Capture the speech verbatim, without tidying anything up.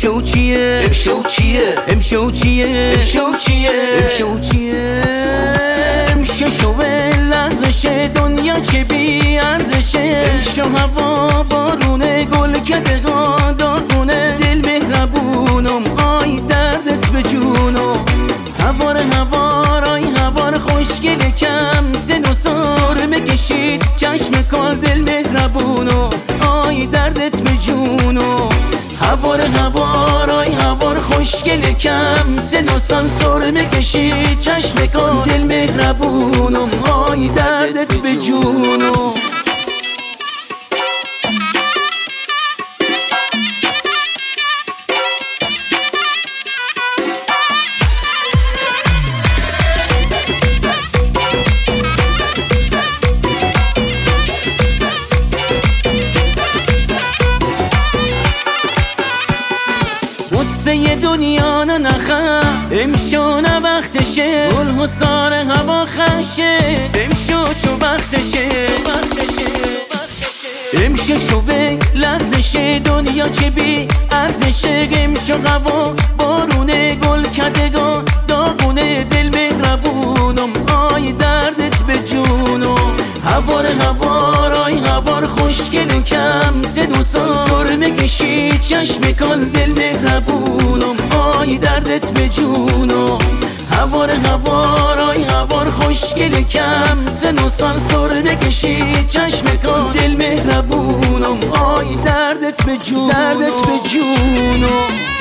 امشو چیه امشو چیه امشو چیه امشو چیه امشو چیه امشو شوه لرزش دنیا چه بی ارزشه امشو هوا بارونه گل کده داغونه دل مهربونم آی دردت به جونم هوار هوار آی هوار خوشگل کم سن و سرمه کشید چشم کار دل مهربونم آی دردت به جونم هوار هوار آی هوار خوشگل کم سن و سرمه کشید چشم کار دل مهربونم آی دردت به جونم قصه دنیا نه نخه امشو نه وقتشه گل حسار هوا خشه امشو چو وقتشه امشو شوه لرزش دنیا چه بی ارزشه امشو هوا بارونه گل کدگان داغونه دل مهربونم آی دردت به جونم هوار هوار آی هوار خوشگل کم سن و سرمه کشید چشم کن دل مهربونم آی دردت به جونم هوار هوار آی هوار خوشگل کم سن و سرمه کشید چشم کن دل مهربونم آی دردت به جونم دردت به جونم